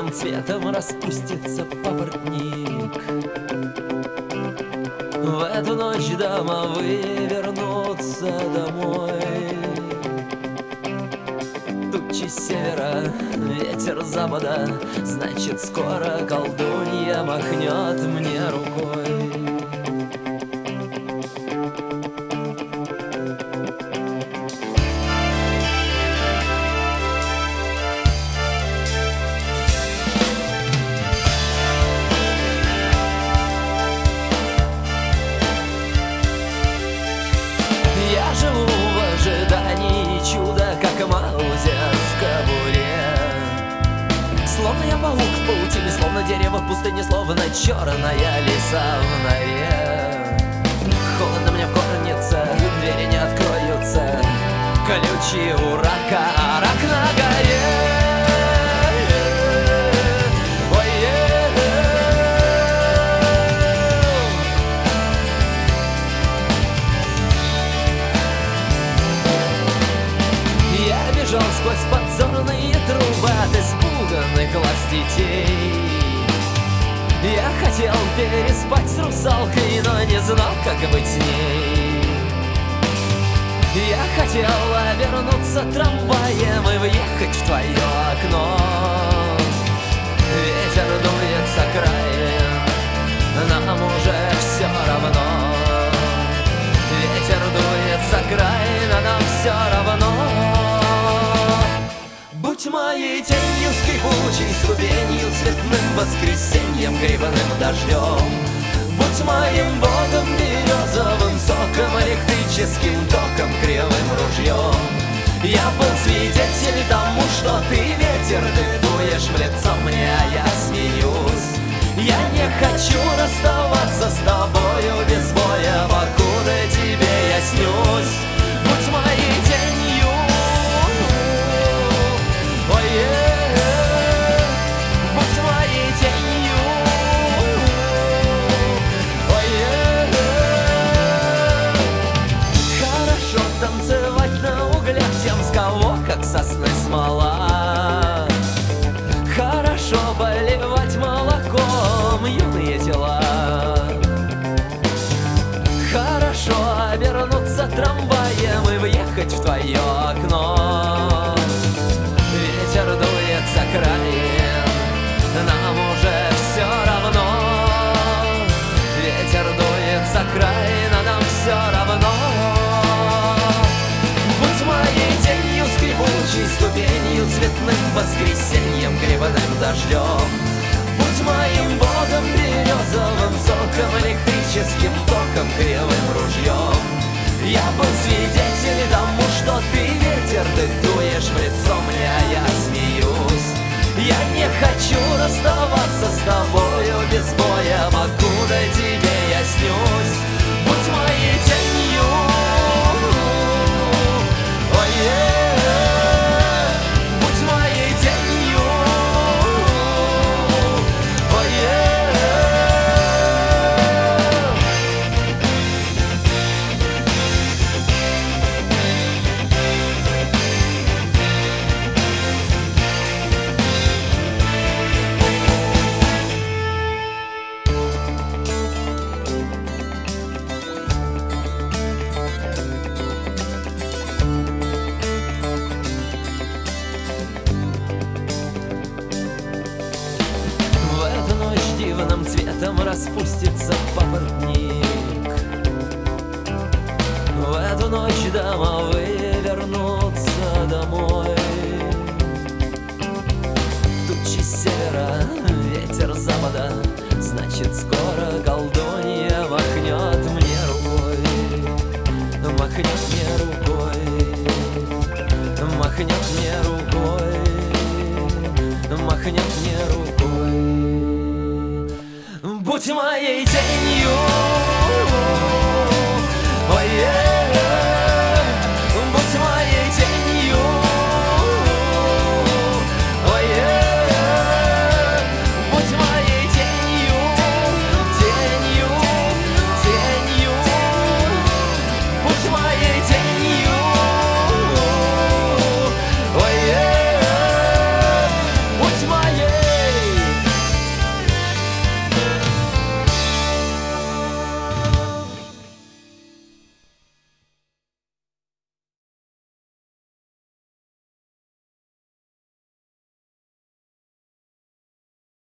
дивным цветом распустится папоротник. В эту ночь домовые вернутся домой. Тучи севера, ветер запада, значит, скоро колдунья махнет мне рукой. Я живу в ожидании чуда, как Маузер в кобуре. Словно я паук в паутине, словно дерево в пустыне, словно черная лиса в норе. Холодно мне в горнице, двери не откроются, колючие у рака, а рак на горе. Бежал сквозь подзорные трубы от испуганных глаз детей. Я хотел переспать с русалкой, но не знал, как быть с ней. Я хотел обернуться трамваем и въехать в твое окно. Ветер дует с окраин, нам уже все равно. Ветер дует с окраин, а нам все равно. Будь моей тенью скрипучей, ступенью цветным воскресеньем, грибаным дождем. Будь моим богом березовым соком, электрическим током, кривым ружьем. Я был свидетель тому, что ты ветер, ты дуешь в лицо мне, а я смеюсь. Я не хочу расставаться с тобою без боя, покуда тебе я снюсь. Будь моей тенью, будь моей тенью, хорошо танцевать на углях, тем с кого как сосны смола. Хорошо поливать молоком юные тела. Хорошо обернуться трамваем и въехать в твое окно. Ветер дует с окраин, нам уже все равно. Ветер дует с окраин, а нам все равно. Будь моей тенью скрипучей, ступенью цветным воскресеньем, грибаным дождем. Будь моим богом березовым соком, электрическим током, кривым ружьем. Я был свидетель тому, что ты ветер, ты дуешь в лицо мне, а я смеюсь. Я не хочу расставаться с тобою без боя, покуда тебе я снюсь. Будь моей тенью, будь моей тенью, дивным цветом распустится папоротник. В эту ночь домовые вернутся домой. Тучи севера, ветер запада, значит, скоро колдунья махнет мне рукой. Махнет мне рукой, махнет мне рукой, махнет мне рукой. Будь моей тенью,